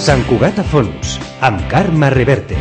Sant Cugat a fons, amb Carme Reverte.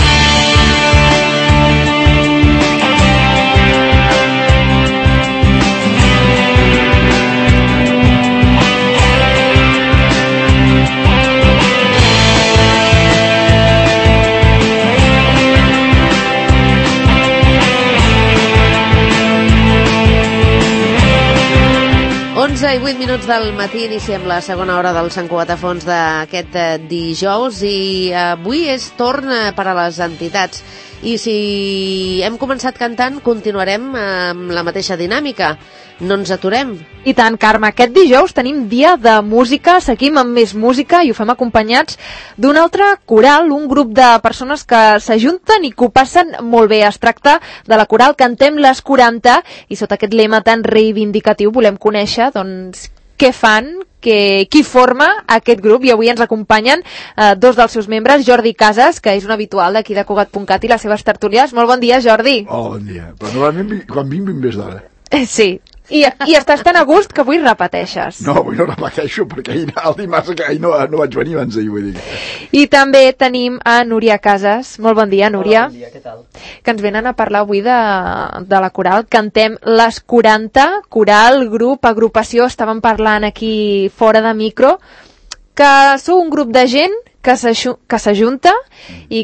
I 8 minuts del matí, iniciem la segona hora del Sant Cugat a fons d'aquest dijous i avui és torn per a les entitats i si hem començat cantant continuarem amb la mateixa dinàmica, no ens aturem. I tant, Carme, aquest dijous tenim dia de música, seguim amb més música i ho fem acompanyats d'un altre coral, un grup de persones que s'ajunten i que ho passen molt bé. Es tracta de la coral Cantem les 40 i sota aquest lema tan reivindicatiu volem conèixer doncs què fan, qui forma aquest grup, i avui ens acompanyen dos dels seus membres, Jordi Casas, que és un habitual d'aquí de Cugat.cat i les seves tertúlies. Molt bon dia, Jordi. Oh, bon dia. Però normalment quan vinc més d'hora. Sí. I estàs tan a gust que avui repeteixes. No, avui no repeteixo perquè el dimarts no vaig venir abans d'ahir, vull dir. I també tenim a Núria Casas. Molt bon dia, Núria. Bon dia, què tal? Que ens venen a parlar avui de la coral Cantem les 40, coral, grup, agrupació, estàvem parlant aquí fora de micro, que sou un grup de gent que s'ajunta i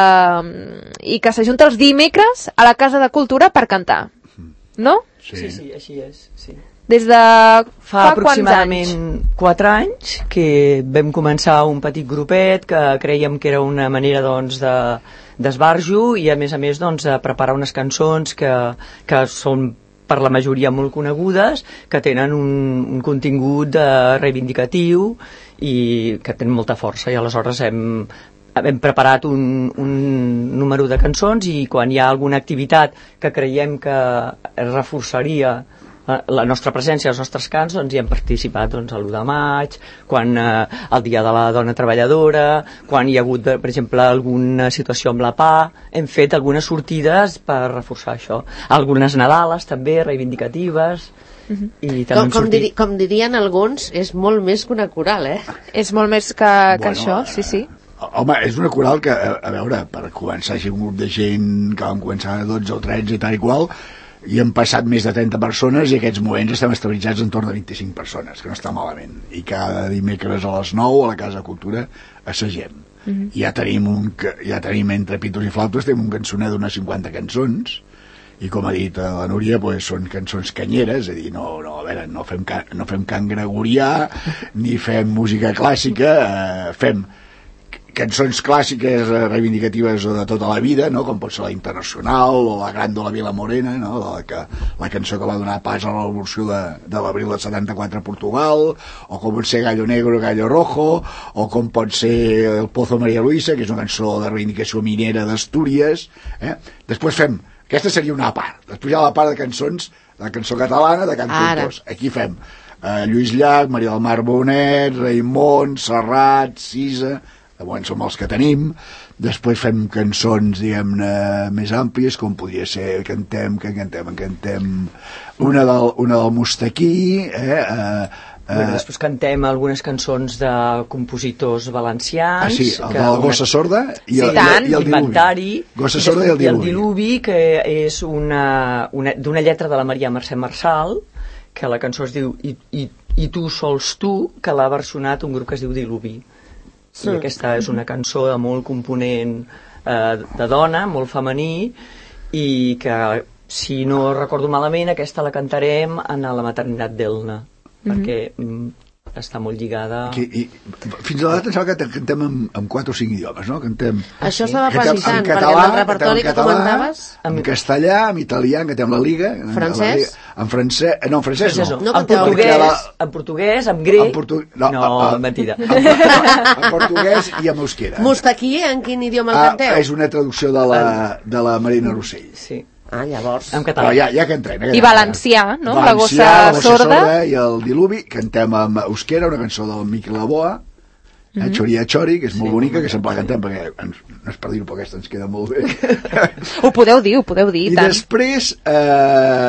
que s'ajunta els dimecres a la Casa de Cultura per cantar, no? Sí, així és, sí. Des de fa aproximadament 4 anys que vam començar un petit grupet que creiem que era una manera doncs d'esbarjo i a més doncs preparar unes cançons que són per la majoria molt conegudes, que tenen un contingut reivindicatiu i que tenen molta força, i aleshores hem preparat un número de cançons i quan hi ha alguna activitat que creiem que reforçaria la nostra presència, els nostres cants, doncs hi hem participat l'1 de maig, quan el Dia de la Dona Treballadora, quan hi ha hagut, per exemple, alguna situació amb la PA, hem fet algunes sortides per reforçar això. Algunes Nadales també, reivindicatives. I també com dirien alguns, és molt més que una coral, És molt més que això, sí. Home, és una coral que, a veure, per començar així un grup de gent que vam començar a 12 o 13 i tal i qual, i hem passat més de 30 persones i aquests moments estem estabilitzats entorn de 25 persones, que no està malament. I cada dimecres a les 9 a la Casa de Cultura assagem. I ja tenim entre pitos i flautes, tenim un cançoner d'unes 50 cançons, i com ha dit la Núria, doncs són cançons canyeres, és a dir, no fem cant gregorià, ni fem música clàssica, fem cançons clàssiques reivindicatives de tota la vida, no? Com pot ser la Internacional o la Gran de la Vila Morena, no? La cançó que va donar pas a la revolució de l'abril del 74 a Portugal, o com pot ser Gallo Negro, Gallo Rojo, o com pot ser El Pozo María Luisa, que és una cançó de reivindicació minera d'Astúries. Després fem, aquesta seria una part, després hi ha la part de cançons, la cançó catalana de cantautors. Aquí fem Lluís Llach, Maria del Mar Bonet, Raimon, Serrat, Cisa. De moment som els que tenim. Després fem cançons, diguem-ne, més àmplies, com podria ser cantem una del Mustaquí, després cantem algunes cançons de compositors valencians, el de la Gossa Sorda i el Diluvi. Gossa Sorda i el Diluvi, que és d'una lletra de la Maria Mercè Marçal, que la cançó es diu I tu sols tu, que l'ha versionat un grup que es diu Diluvi. I aquesta és una cançó de molt component de dona, molt femení, i que, si no recordo malament, aquesta la cantarem a la maternitat d'Elna, perquè està molt lligada... Fins a la data sembla que cantem en 4 o 5 idiomes, no? Això estava pensant, perquè en el repertori que comentaves... En castellà, en italià, cantem la Liga... Francès? En francès no. En portuguès, en grec... No, mentida. En portuguès i en euskera. Mustaquí, en quin idioma el canteu? És una traducció de la Marina Rossell. Sí. Llavors... En català. Però ja que entrem. I valencià, no? La Gossa Sorda. I el Diluvi. Cantem amb euskera, una cançó del Miquel Laboa, Chori a Chori, que és molt bonica, que sempre la cantem, perquè no és per dir-ho, però aquesta ens queda molt bé. Ho podeu dir, I després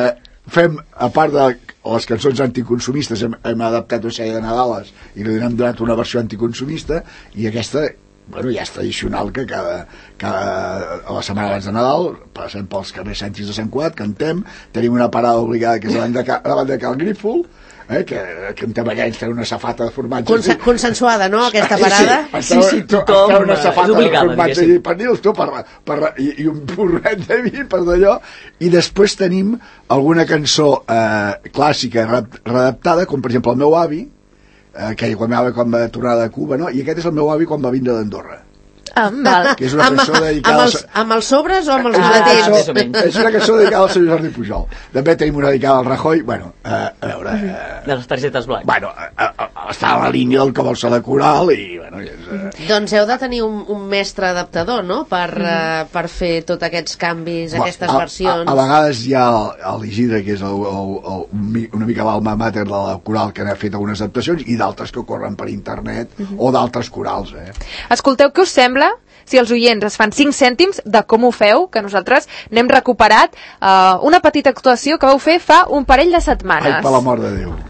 fem, a part de les cançons anticonsumistes, hem adaptat una sèrie de Nadales i li hem donat una versió anticonsumista, i aquesta, bueno, ja és tradicional que a la setmana abans de Nadal passem pels carrers Santis de Sant Cugat, cantem, tenim una parada obligada que és la banda de Cal Grífol, que cantem allà, ens fem una safata de formatge consensuada, no, aquesta parada? Sí, tothom, una safata és obligada, de formatge i pernils, i un porret de vi per d'allò, i després tenim alguna cançó clàssica readaptada, com per exemple el meu avi, que quan va tornar de Cuba, no? I aquest és el meu avi quan va vindre d'Andorra, que és una cançó dedicada amb els sobres o amb els butlletins? És una cançó dedicada al senyor Jordi Pujol. També tenim una dedicada al Rajoy. Bueno, a veure, de les targetes blanques. Bueno, està a la línia del que vol ser la coral i bueno, doncs heu de tenir un mestre adaptador, no?, per fer tots aquests canvis, aquestes versions. A vegades hi ha l'Isidre, que és una mica l'alma mater de la coral, que n'ha fet algunes adaptacions, i d'altres que corren per internet, o d'altres corals. Escolteu, què us sembla si els oients es fan 5 cèntims de com ho feu, que nosaltres n'hem recuperat una petita actuació que vau fer fa un parell de setmanes. Ai, per l'amor de Déu.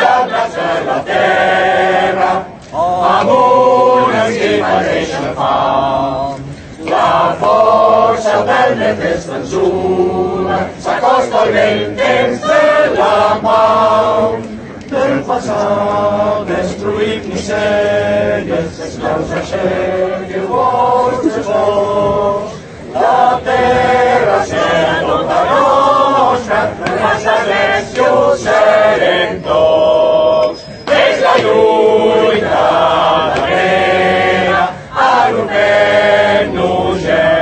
La terra, amb una mateixa fam, la força del més vençuda s'acosta al vent de la mà. Del passat destruït misèries, esclaus aixequi el vostre cos. La terra serà tota nostra, les esglésies serem tots. És la lluita darrera, agrupem-nos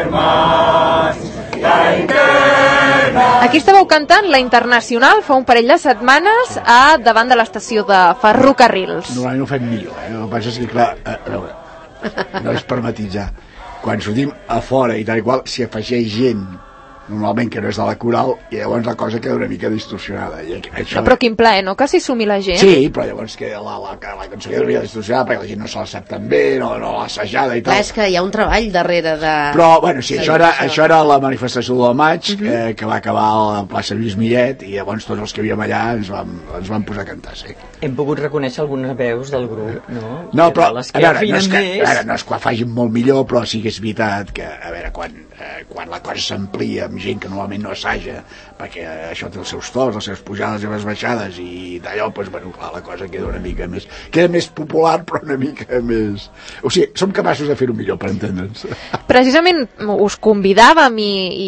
germans. La interna... Aquí estàveu cantant la Internacional fa un parell de setmanes davant de l'estació de ferrocarrils. Normalment ho fem millor, El que passa és que, clar, a veure, no és per matitzar. Quan sortim a fora i tal i qual, s'hi afegeix gent normalment que no és de la coral, i llavors la cosa queda una mica distorsionada. I això... Però quin plaer, no?, que s'hi sumi la gent. Sí, però llavors que la cançó queda una mica distorsionada perquè la gent no se la sap tan bé, no l'ha assajada i tal. Clar, és que hi ha un treball darrere de... Però, bueno, sí, això era la manifestació del maig, que va acabar a la plaça Lluís Millet, i llavors tots els que havíem allà ens vam posar a cantar, sí. Hem pogut reconèixer algunes veus del grup, no? No, però, les que no és que ho facin molt millor, però sí que és veritat que, a veure, quan la cosa s'amplia amb gent que normalment no assaja, perquè això té els seus tors, les seves pujades i les baixades, i d'allò, doncs, bueno, clar, la cosa queda una mica més... Queda més popular, però una mica més... O sigui, som capaços de fer-ho millor, per entendre'ns. Precisament us convidàvem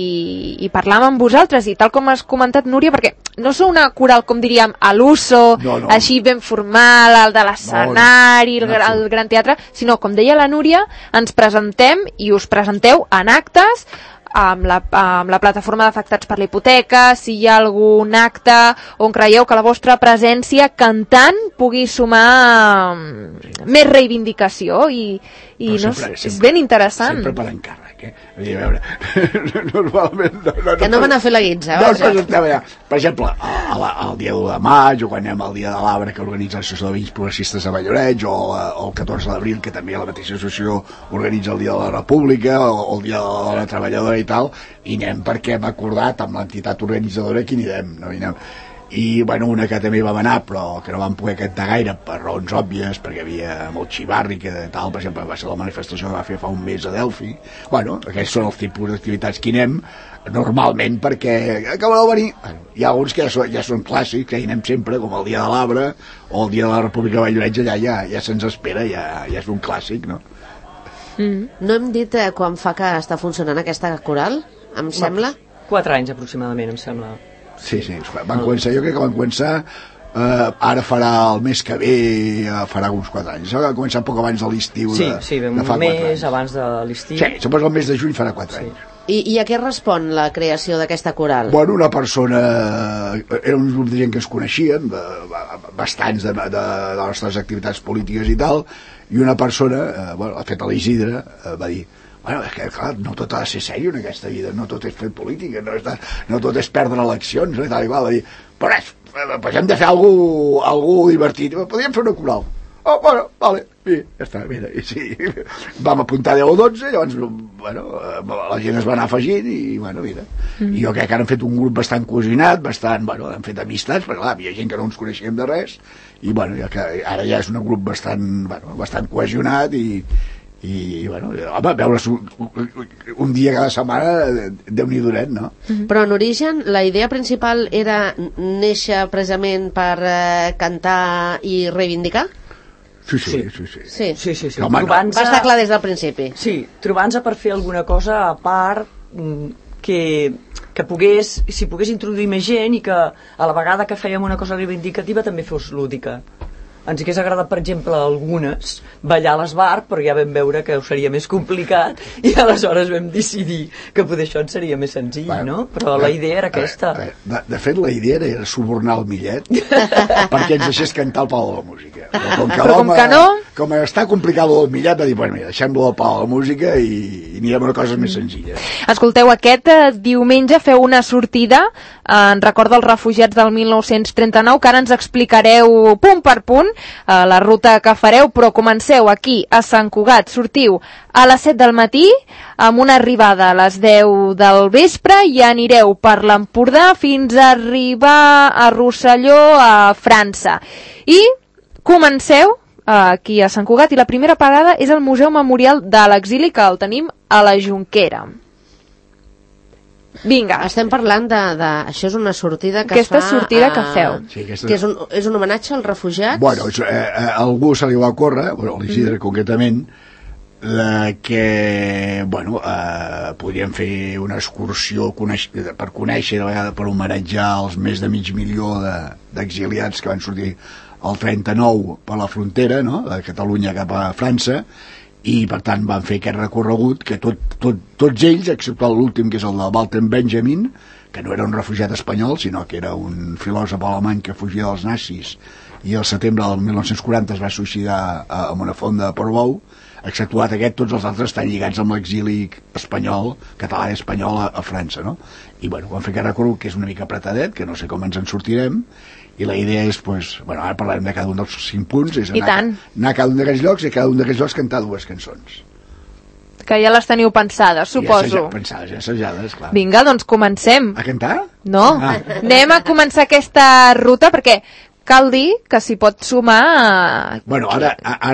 i parlàvem amb vosaltres, i tal com has comentat, Núria, perquè no sou una coral, com diríem, a l'uso, no. Així ben formal, el de l'escenari, el gran teatre, sinó, com deia la Núria, ens presentem i us presenteu en actes, amb la plataforma d'afectats per la hipoteca, si hi ha algun acte on creieu que la vostra presència cantant pugui sumar més reivindicació i no, és ben interessant. Sempre per encàrrec, a veure, normalment... Que no van a fer la guitza. Per exemple, el dia 1 de maig, o quan anem al dia de l'Arbre que organitza l'Associació de Veïns Progressistes de Valloreig, o el 14 d'abril, que també la mateixa associació organitza el dia de la República, o el dia de la Treballadora i tal, i anem perquè hem acordat amb l'entitat organitzadora que hi anem, I, bueno, una que també vam anar, però que no vam poder cantar gaire per raons òbvies, perquè hi havia molt xivarri, que tal, per exemple, va ser la manifestació que va fer fa un mes a Delphi. Bueno, aquests són els tipus d'activitats que hi anem, normalment perquè acaben de venir. Hi ha alguns que ja són clàssics, que hi anem sempre, com el dia de l'Arbre, o el dia de la República de Valloreig, allà ja se'ns espera, ja és un clàssic, no? No hem dit quan fa que està funcionant aquesta coral, em sembla? 4 anys aproximadament, em sembla. Sí, van començar, jo crec que van començar ara farà el mes que ve, farà uns 4 anys. Va començar poc abans de l'estiu de fa 4 anys. Abans de l'estiu. Sí, suposo que el mes de juny farà 4 anys. I a què respon la creació d'aquesta coral? Bueno, una persona... Era un grup de gent que es coneixien, bastants de les nostres activitats polítiques i tal, i una persona, ha fet a l'Isidre, va dir... Bueno, és que, clar, no tot ha de ser sèrio en aquesta vida, no tot és fer política, no tot és perdre eleccions, tal i qual. Va dir, però hem de fer alguna divertit, podríem fer una coral. bueno, vale, ja està, mira, i sí, vam apuntar 10 o 12, llavors, bueno, la gent es va anar afegint i, bueno, mira, i jo crec que ara han fet un grup bastant cohesionat, bueno, han fet amistats, perquè clar, hi ha gent que no ens coneixíem de res, i, bueno, ara ja és un grup bastant cohesionat i bueno, home, veure's un dia cada setmana, Déu-n'hi-do, no? Però en origen la idea principal era néixer precisament per cantar i reivindicar? Sí. Home, va estar clar des del principi. Sí, trobant-se per fer alguna cosa a part que pogués, si pogués introduir més gent i que a la vegada que fèiem una cosa reivindicativa també fos lúdica. Ens hagués agradat, per exemple, a algunes ballar a l'esbarc, però ja vam veure que ho seria més complicat i aleshores vam decidir que potser això ens seria més senzill, no? Però la idea era aquesta. De fet, la idea era subornar el Millet perquè ens deixés cantar al Palau de la Música. Però com que no... Com està complicat el Millet, va dir, bueno, mira, deixem-lo al Palau de la Música i anirem a coses més senzilles. Escolteu, aquest diumenge feu una sortida en record dels refugiats del 1939, que ara ens explicareu punt per punt la ruta que fareu, però comenceu aquí a Sant Cugat, sortiu a les 7 del matí amb una arribada a les 10 del vespre i anireu per l'Empordà fins a arribar a Rosselló, a França, i comenceu aquí a Sant Cugat, i la primera parada és el Museu Memorial de l'Exili, que el tenim a la Jonquera. Vinga. Estem parlant de... Això és una sortida que aquesta es fa... sortida que feu. Sí, que és un homenatge als refugiats? Bueno, algú se li va córrer, l'Isidre concretament, que, bueno, podríem fer una excursió per conèixer, de vegada, per homenatjar els més de 500.000 d'exiliats que van sortir el 39 per la frontera, no?, de Catalunya cap a França, i per tant van fer aquest recorregut que tots ells, excepte l'últim, que és el de Walter Benjamin, que no era un refugiat espanyol, sinó que era un filòsof alemany que fugia dels nazis i al setembre del 1940 es va suïcidar amb una fonda de Portbou. Exceptuat aquest, tots els altres estan lligats amb l'exili espanyol, català i espanyol a França, no? I bueno, vam fer aquest recorregut que és una mica apretadet, que no sé com ens en sortirem, i la idea és, pues, bueno, ara parlarem de cada un dels 5 punts, és anar a cada un d'aquests llocs i a cada un d'aquests llocs cantar 2 cançons. Que ja les teniu pensades, suposo. Ja assajades, clar. Vinga, doncs comencem. A cantar? No, anem a començar aquesta ruta, perquè cal dir que s'hi pot sumar... Bueno, ara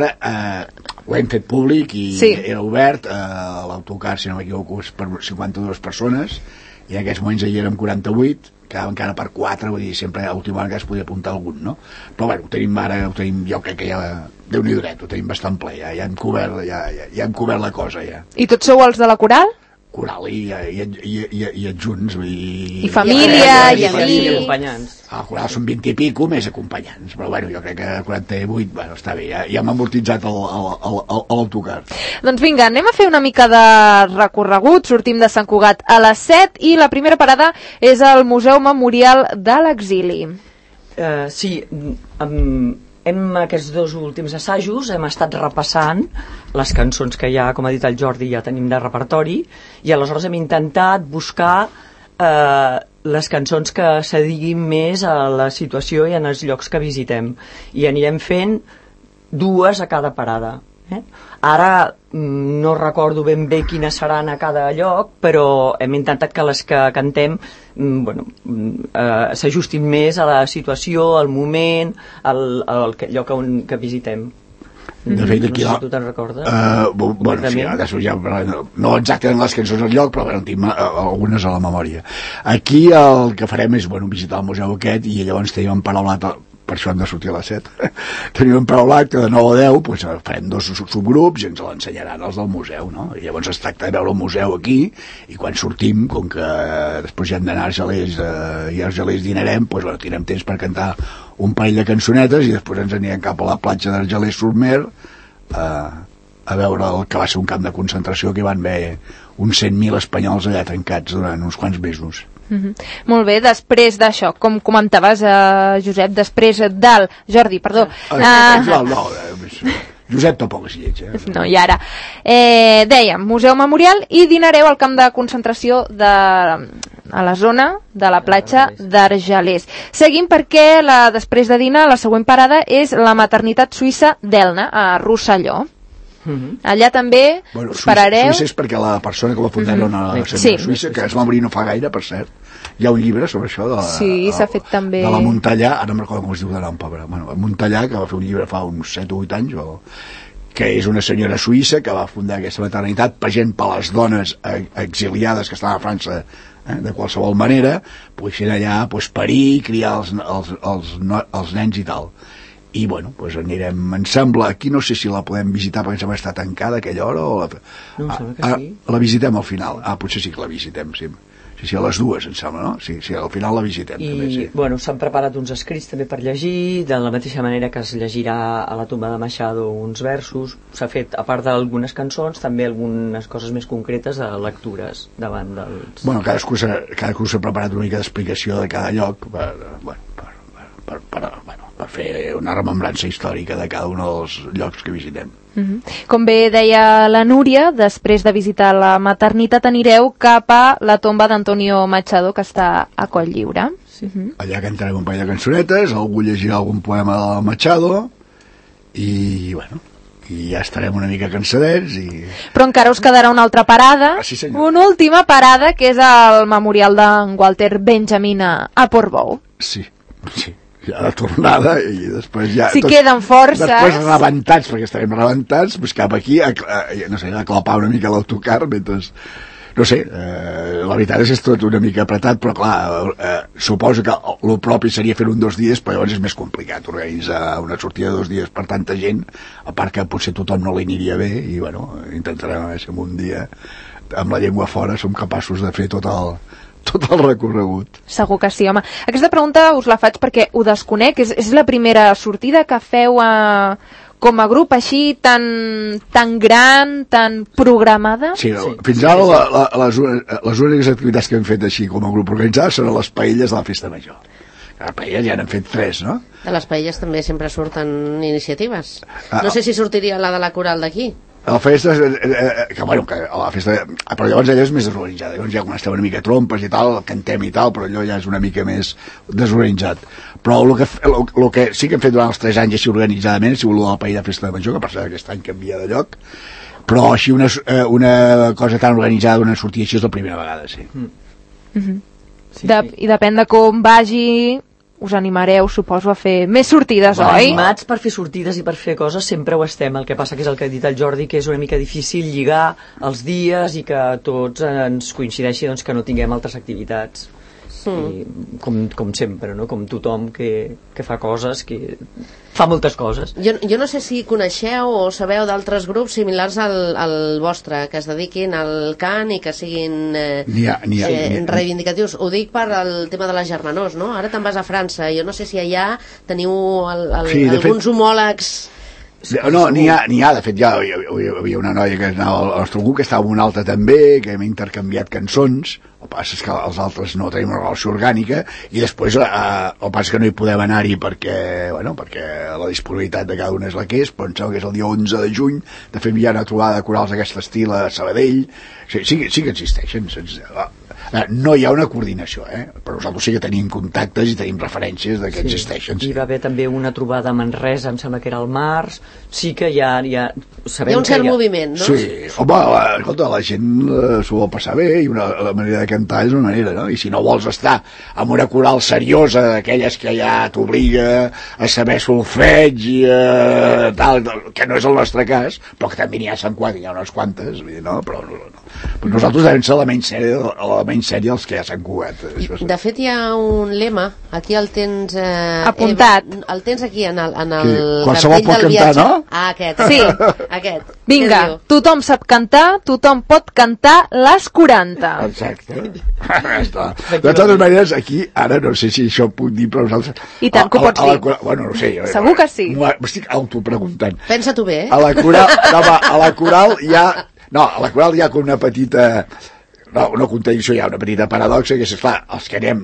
ho hem fet públic i era obert, l'autocar, si no m'equivoco, és per 52 persones, i en aquests moments hi érem 48, quedava encara per 4, vull dir, sempre a l'última hora que es podia apuntar algun, no? Però bueno, ho tenim, jo crec que ja, Déu-n'hi-do, ho tenim bastant ple, ja hem cobert la cosa, ja. I tots sou els de la coral? Coral i adjunts, i família, i acompanyants. El coral són 20 i pico més acompanyants, però bueno, jo crec que 48, bueno, està bé, ja hem amortitzat l'autocar. Doncs vinga, anem a fer una mica de recorregut. Sortim de Sant Cugat a les 7 i la primera parada és el Museu Memorial de l'Exili. Sí, aquests 2 últims assajos hem estat repassant les cançons que ja, com ha dit el Jordi, ja tenim de repertori, i aleshores hem intentat buscar les cançons que s'adiguin més a la situació i en els llocs que visitem, i anirem fent 2 a cada parada. Ara no recordo ben bé quines seran a cada lloc, però hem intentat que les que cantem s'ajustin més a la situació, al moment, al lloc que visitem. De fet, aquí no sé si tu te'n recordes? Bueno, sí, ja, no exactament les cançons al lloc, però bueno, tinc algunes a la memòria. Aquí el que farem és visitar el museu aquest, i llavors tenim emparaulat, per això hem de sortir a les 7, tenim emparaulat que de 9 a 10 pues, farem 2 subgrups i ens l'ensenyaran els del museu, no? I llavors es tracta de veure el museu aquí, i quan sortim, com que després ja hem d'anar a Argelers i a Argelers dinarem, pues, bueno, tindrem temps per cantar un parell de cançonetes i després ens anirem cap a la platja d'Argelers-sur-Mer a veure el que va ser un camp de concentració que van haver uns 100.000 espanyols allà tancats durant uns quants mesos. Molt bé, després d'això, com comentaves, Josep, després del... Jordi, perdó. Josep tampoc és lleig. No, i ara. Dèiem, Museu Memorial, i dinareu al camp de concentració de a la zona de la platja d'Argelers. Seguim perquè després de dinar la següent parada és la maternitat suïssa d'Elna, a Rosselló. Allà també us parareu... Suïssa és perquè la persona que va fundar era una senyora suïssa, que es va morir no fa gaire, per cert. Hi ha un llibre sobre això s'ha fet també... de la Montellà, ara no em recordo com es diu de nom, pobra. Bueno, Montellà, que va fer un llibre fa uns 7 o 8 anys, que és una senyora suïssa que va fundar aquesta maternitat per les dones exiliades que estaven a França de qualsevol manera, poguessin allà parir, criar els nens i tal. I bueno, anirem, em sembla, aquí no sé si la podem visitar perquè em sembla estar tancada a aquella hora o no, em sembla que sí. La visitem al final. Potser sí que la visitem, sí. Sí, a les dues, em sembla, no? Sí, al final la visitem. I, també, sí. Bueno, s'han preparat uns escrits també per llegir, de la mateixa manera que es llegirà a la tomba de Machado uns versos. S'ha fet, a part d'algunes cançons, també algunes coses més concretes de lectures davant dels... Bueno, cadascú s'ha preparat una mica d'explicació de cada lloc per fer una remembrança històrica de cada un dels llocs que visitem. Com bé deia la Núria, després de visitar la maternitat anireu cap a la tomba d'Antonio Machado, que està a Cotlliure. Allà cantarem un parell de cançonetes, algú llegirà algun poema del Machado i bueno, i ja estarem una mica cansadets Però encara us quedarà una altra parada, una última parada, que és el memorial d'en Walter Benjamin a Portbou. Sí, ja de tornada i després ja... Si queden forces... Després rebentats, perquè estarem rebentats, cap aquí, no sé, a clapar una mica l'autocar mentre... No sé, la veritat és tot una mica apretat, però clar, suposo que el propi seria fer un 2 dies, però llavors és més complicat organitzar una sortida de 2 dies per tanta gent, a part que potser tothom no li aniria bé, i bueno, intentarem a veure si en un dia, amb la llengua fora, som capaços de fer tot el recorregut. Segur que sí, home. Aquesta pregunta us la faig perquè ho desconec. És la primera sortida que feu com a grup així tan gran, tan programada? Sí, fins ara les úniques activitats que hem fet així com a grup organitzat són les paelles de la Festa Major. A les paelles ja n'hem fet 3, no? De les paelles també sempre surten iniciatives. No sé si sortiria la de la coral d'aquí. A la festa, però llavors allò és més desorganitzada, llavors ja quan estem una mica trompes i tal, cantem i tal, però allò ja és una mica més desorganitzat. Però el que sí que hem fet durant els 3 anys així organitzadament ha sigut la paella de Festa Major, que per cert aquest any canvia de lloc, però així una cosa tan organitzada, una sortida així és la primera vegada, sí. I depèn de com vagi... us animareu, suposo, a fer més sortides, oi? Animats per fer sortides i per fer coses sempre ho estem. El que passa que és el que ha dit el Jordi, que és una mica difícil lligar els dies i que tots ens coincideixi doncs, que no tinguem altres activitats. I, com sempre, no? Com tothom que fa coses, que fa moltes coses. Jo no sé si coneixeu o sabeu d'altres grups similars al vostre, que es dediquin al cant i que siguin reivindicatius. Ho dic per al tema de les germanors, no? Ara te'n vas a França, jo no sé si allà teniu alguns homòlegs... No, n'hi ha, de fet ja hi havia una noia que anava al nostre grup que estava amb una altra també, que hem intercanviat cançons. El que passa és que els altres no tenim una relació orgànica i després el que passa és que no hi podem anar-hi perquè la disponibilitat de cada una és la que és, però em sembla que és el dia 11 de juny, de fet hi ha una trobada de corals d'aquest estil a Sabadell. Sí que existeixen. No hi ha una coordinació, però nosaltres sí que tenim contactes i tenim referències de que existeixen. Hi va haver també una trobada a Manresa, em sembla que era al març, sí que hi ha un cert moviment, no? Sí, home, escolta, la gent s'ho vol passar bé i la manera de cantar és una manera, no? I si no vols estar amb una coral seriosa d'aquelles que ja t'obliga a saber solfeig i tal, que no és el nostre cas, però que també n'hi ha unes quantes, no? Però nosaltres devem ser la menys sèrie els que ja s'han cugat. De fet hi ha un lema, aquí el tens apuntat, el tens aquí en el qualsevol pot cantar, no? Aquest, sí. Aquest. Vinga, tothom sap cantar, tothom pot cantar les 40. Exacte. De totes maneres, aquí, ara no sé si això puc dir, però nosaltres... I tant que ho pots dir. Bueno, no sé. Segur que sí. M'estic autopreguntant. Pensa-t'ho bé, A la coral hi ha... No, a la coral hi ha com una petita... No, una contradicció, hi ha una petita paradoxa, que és, clar, els que anem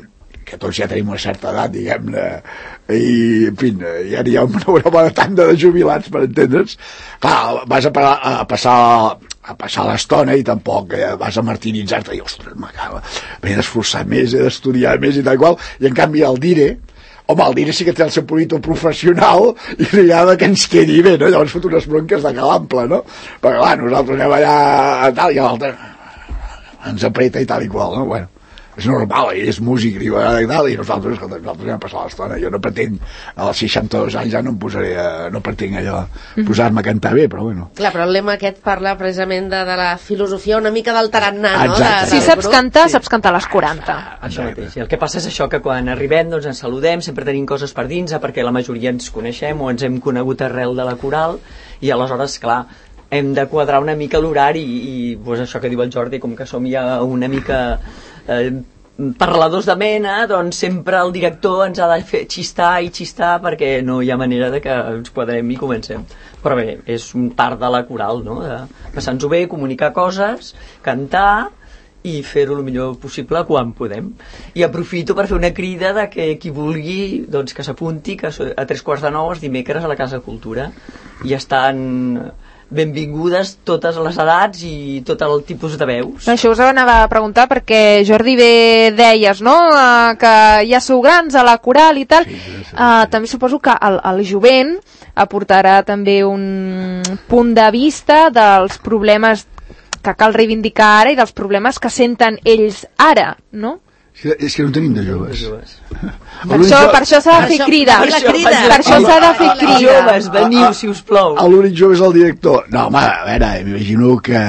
que tots ja tenim una certa edat, diguem-ne, i, en fi, ja hi ha una bona tanda de jubilats, per entendre's. Clar, vas a passar l'estona i tampoc vas a martiritzar-te i, ostres, m'he d'esforçar més, he d'estudiar més i tal qual, i en canvi el dire, home, el dire sí que té el seu polito professional i li agrada que ens quedi bé, no? Llavors fot unes bronques de calample, no? Perquè, clar, nosaltres anem allà a tal i l'altre ens apreta i tal i qual, no? Bueno, és normal, ell és músic i tal, i nosaltres anem a passar l'estona. Jo no pretenc, als 62 anys ja no em posaré, no pretenc allò, posar-me a cantar bé, però bueno. Clar, però el lema aquest parla precisament de la filosofia una mica del tarannà, no? Si saps cantar, saps cantar a les 40. Això mateix. I el que passa és això, que quan arribem doncs ens saludem, sempre tenim coses per dins, perquè la majoria ens coneixem o ens hem conegut arrel de la coral, i aleshores, clar, hem de quadrar una mica l'horari i pues, això que diu el Jordi, com que som ja una mica parladors de mena, doncs sempre el director ens ha de fer xistar i xistar perquè no hi ha manera de que ens quadrem i comencem. Però bé, és un part de la coral, no? De passar-nos-ho bé, comunicar coses, cantar i fer-ho el millor possible quan podem. I aprofito per fer una crida de que qui vulgui doncs, que s'apunti, que a 8:45 els dimecres a la Casa Cultura i estan benvingudes totes les edats i tot el tipus de veus. Això us anava a preguntar perquè Jordi bé deies, no?, que ja sou grans a la coral i tal. També suposo que el jovent aportarà també un punt de vista dels problemes que cal reivindicar ara i dels problemes que senten ells ara, no? És que no tenim de joves. Per això s'ha de fer crida. Per això s'ha de fer crida. Joves, veniu, si us plou. L'únic jove és el director. No, home, a veure, m'imagino que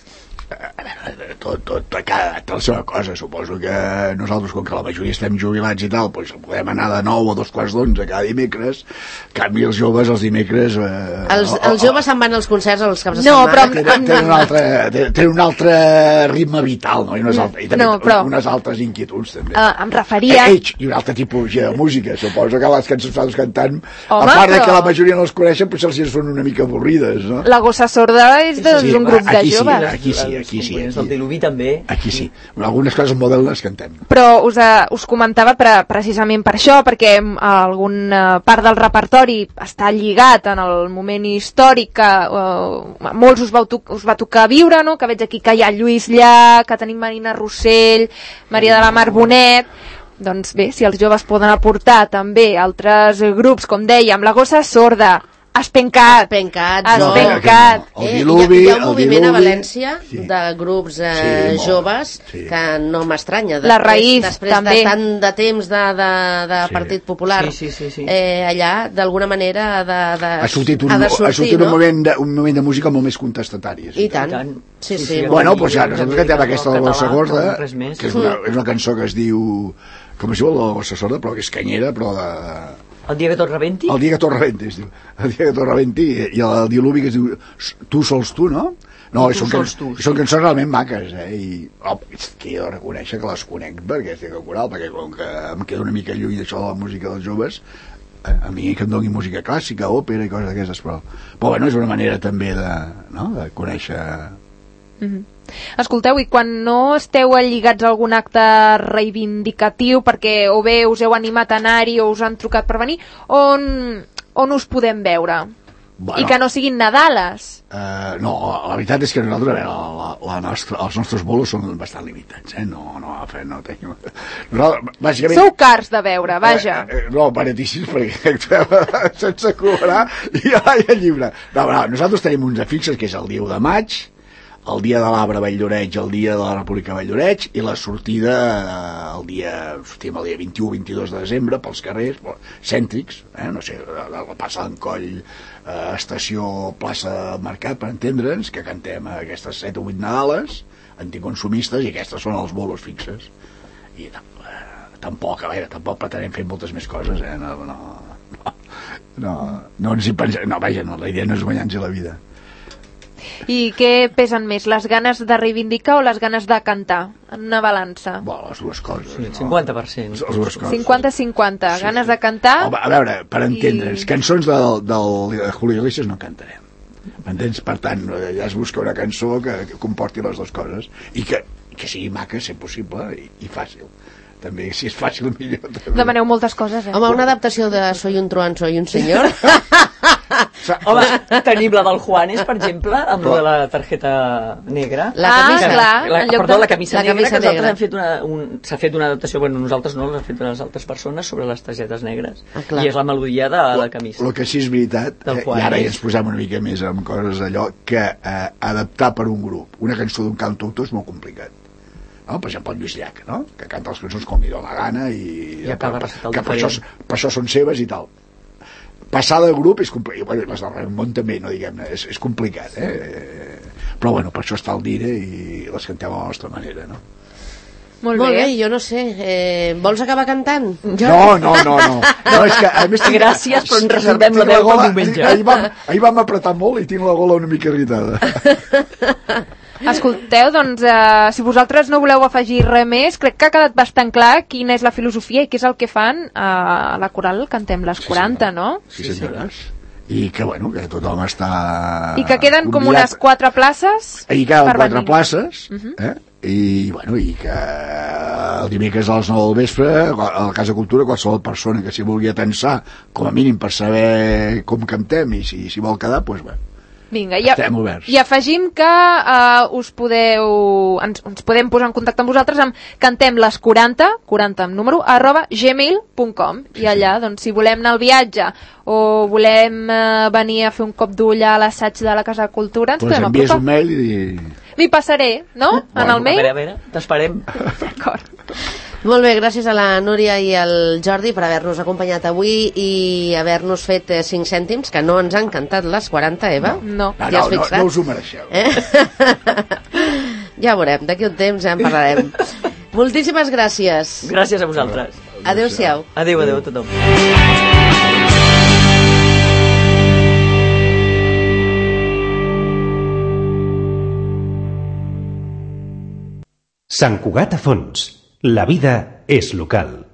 tot a cada edat té la seva cosa. Suposo que nosaltres, com que la majoria estem jubilats i tal, doncs podem anar de 9 a 2:45 cada dimecres. En canvi, els joves, els dimecres... Els joves se'n van als concerts els caps de setmana. Tenen un altre ritme vital, no? I també unes altres inquietuds, també. Em referia... I un altre tipus de música. Suposo que les cançons que nosaltres cantant, a part de que la majoria no les coneixen, potser els són una mica avorrides, no? La Gossa Sorda és d'un grup de joves. Aquí sí. El Diluvi també. Aquí sí. Algunes coses modernes cantem. Però us comentava precisament per això, perquè alguna part del repertori està lligat en el moment històric que molts us va tocar viure, no? Que veig aquí que hi ha Lluís Llach, que tenim Marina Rossell, Maria de la Mar Bonet. Doncs bé, si els joves poden aportar també altres grups, com dèiem, la Gossa Sorda, Espencat. El Diluvi. Hi ha un moviment a València de grups joves que no m'estranya. La Raïf, després també. De tant de temps de Partit Popular, allà, d'alguna manera, ha de sortir un moment de música molt més contestatari. I tant. Sí. Bueno, doncs ja, nosaltres cantem aquesta de la Gossa Sorda, que és una cançó que es diu... Com es diu la Gossa Sorda? Però que és canyera, però de... El dia que tot rebenti? El dia que tot rebenti, es diu. El dia que tot rebenti, i el Diluvi que es diu Tu sols tu, no? No, són cançons realment maques, i que he de reconèixer que les conec perquè estic a coral, perquè com que em quedo una mica lluny d'això de la música dels joves, a mi que em doni música clàssica, òpera i coses d'aquestes, però bueno, és una manera també de conèixer... Escolteu, i quan no esteu lligats a algun acte reivindicatiu perquè o bé us heu animat a anar-hi o us han trucat per venir, on us podem veure? I que no siguin Nadales? No, la veritat és que nosaltres, els nostres bolos són bastant limitats, no tenim... Sou cars de veure, vaja. No, baratíssims, perquè actuem sense cobrar i a lliure. No, nosaltres tenim uns afixes, que és el dia 1 de maig, el dia de l'Arbre a Valldoreix, el dia de la República a Valldoreix, i la sortida el dia 21-22 de desembre pels carrers cèntrics, no sé, la Plaça d'Encoll, estació Plaça Mercat, per entendre'ns, que cantem aquestes 7 o 8 Nadales anticonsumistes, i aquestes són els bolos fixes. I tampoc pretenem fer moltes més coses, no ens hi pensem, la idea no és guanyar-nos la vida. I què pesen més, les ganes de reivindicar o les ganes de cantar, en una balança? Les dues coses. Sí, 50%. 50-50, ganes de cantar... A veure, per entendre's, cançons del Julio Iglesias no cantarem. M'entens? Per tant, ja es busca una cançó que comporti les dues coses i que sigui maca, si possible, i fàcil. també, si és fàcil millor també. Demaneu moltes coses, Home, una adaptació de Soy un truán, soy un senyor. Home, tenim la del Juanes, per exemple, amb la de la targeta negra. La camisa. clar, en lloc Perdó, de- la camisa la negra, camisa que nosaltres negra. hem fet s'ha fet una adaptació, bueno, nosaltres no, l'han fet unes altres persones sobre les targetes negres. Ah, clar. I és la melodia de la camisa. El que sí és veritat, Del i Juanes. ara ja ens posem una mica més amb coses d'allò, que adaptar per un grup una cançó d'un cantautor és molt complicat. No? Per exemple, el Lluís Llach, no? Que canta les cançons com li dóna la gana i cada recital que per diferent. això són seves i tal. Passar del grup és complicat, bueno, les del Raimon també, no diguem-ne, és complicat, però bueno, per això està el Dire i les cantem a la nostra manera, no? Molt Molt bé. bé, jo no sé. Vols acabar cantant? No, és que a més Gràcies, però ens reservem la tinc veu pel gola- diumenge. Ahir vam apretar molt i tinc la gola una mica irritada. Escolteu, doncs, si vosaltres no voleu afegir res més, crec que ha quedat bastant clar quina és la filosofia i què és el que fan a la coral Cantem les 40, no? Sí, senyores. I que, bueno, que tothom està... I que queden com convidat. unes 4 places Ahir queden per 4 venir. places, I, bueno, i que el dimecres a les 9 del vespre, a la Casa Cultura, qualsevol persona que s'hi vulgui atensar, com a mínim per saber com cantem i si vol quedar, doncs bé. Vinga, Estem oberts. i afegim que ens podem posar en contacte amb vosaltres amb cantemles40 amb número, @gmail.com i allà, doncs, si volem anar al viatge o volem venir a fer un cop d'ull a l'assaig de la Casa Cultura, ens Doncs podem envies apropar. un mail i... Li passaré, no? En el A mail? veure, t'esperem. D'acord. Molt bé, gràcies a la Núria i al Jordi per haver-nos acompanyat avui i haver-nos fet 5 cèntims, que no ens han cantat les 40, Eva. No. Ja has fixat? No us ho mereixeu. Ja veurem, d'aquí un temps ja en parlarem. Moltíssimes gràcies. Gràcies a vosaltres. Adéu-siau. Adéu a tothom. Sant Cugat a Fons. La vida és local.